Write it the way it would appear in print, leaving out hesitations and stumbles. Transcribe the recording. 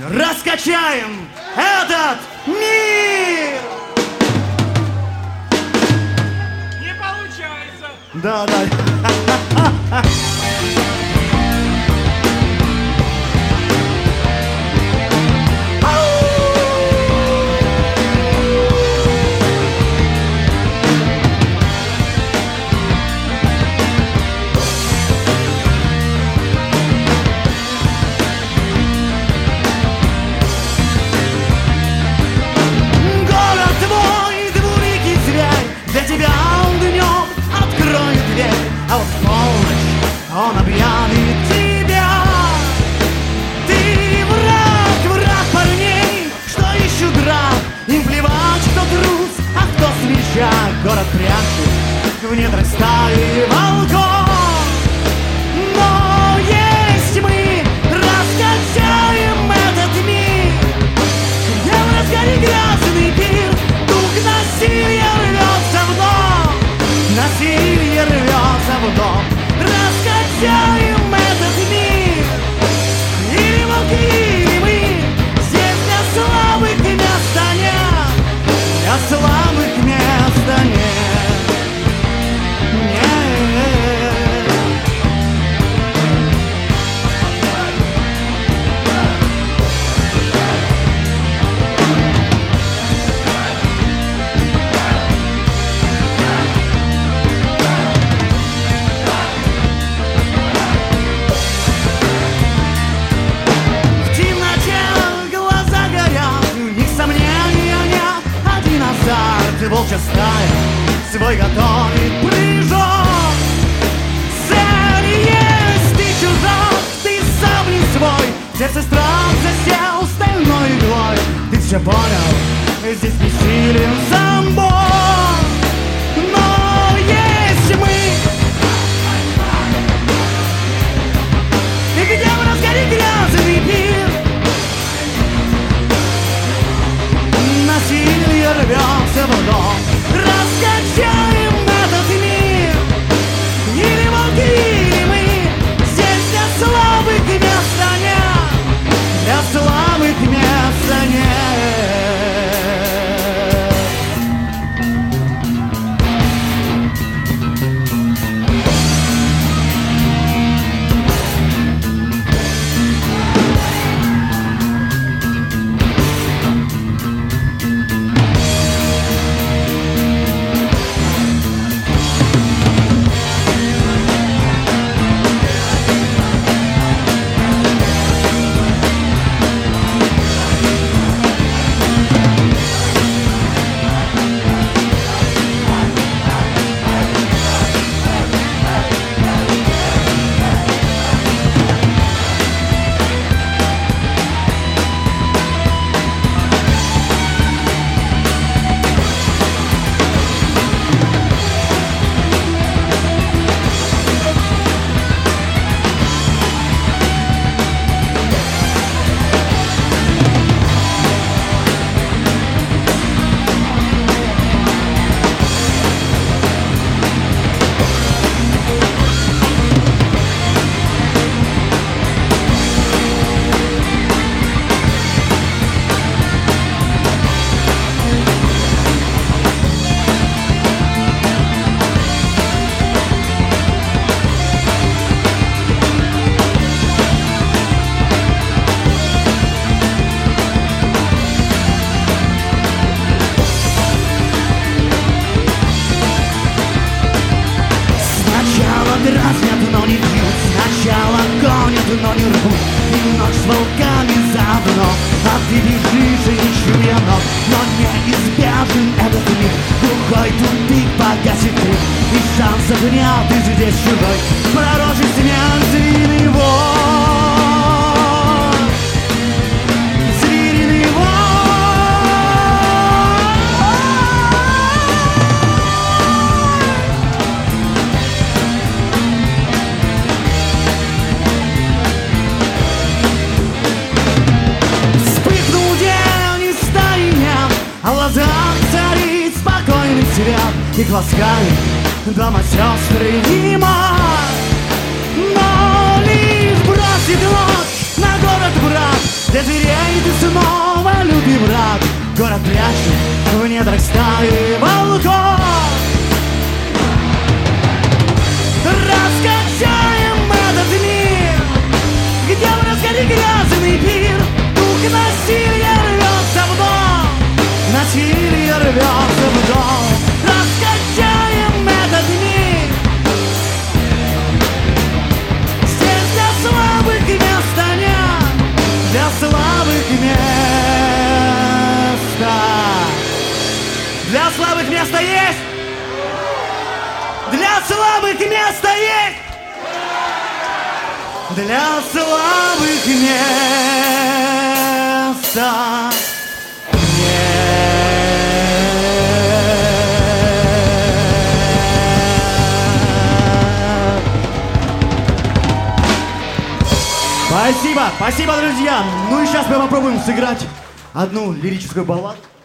раскачаем этот мир! Не получается! Да, да. А вот в полночь он объявит тебя. Ты враг парней, что ищут драк. Им плевать, кто трус, а кто смельчак. Город прячет в недрах стаи волков. Но есть мы, раскачаем этот мир. Где в разгаре грязный пир дух насилия рвется в дом. Насилие рвется в дом. Раскачаем этот мир. Или волки, или мы. Здесь для слабых места нет. Для слабых места нет. Нет. Волчья стая свой готовит прыжок. Цель есть, ты чужак, ты сам не свой. Сердце страх засел стальной иглой. Ты все понял, здесь бессилен сам Бог. Но есть мы. И где в разгаре грязный пир насилие рвется в дом. Раскачаем этот мир. Или волки, или мы. Здесь для слабых места нет. Для слабых места нет. Дразнят, но не бьют. Сначала гонят, но не рвут. И ночь с волками заодно. А ты бежишь и не чуя ног. Но неизбежен этот мир. Глухой тупик погасит ты. И шансов нет, ты здесь чужой. Пророчий смерть, звериный вой. Звериный вой. А в глазах царит спокойный свет. Их ласкает дома сестры и мать. Но лишь бросит ночь на город враг. Для зверей снова лютый враг, город прячет в недрах стаи волков. Раскачаем этот мир, где в разгаре грязный пир дух насилия рвется в дом, насилие рвется в дом. Раскачаем этот мир, здесь для слабых места нет, для слабых места. Для слабых места есть? Для слабых места есть! Для слабых места нет. Спасибо, спасибо, друзья. Ну и сейчас мы попробуем сыграть одну лирическую балладу.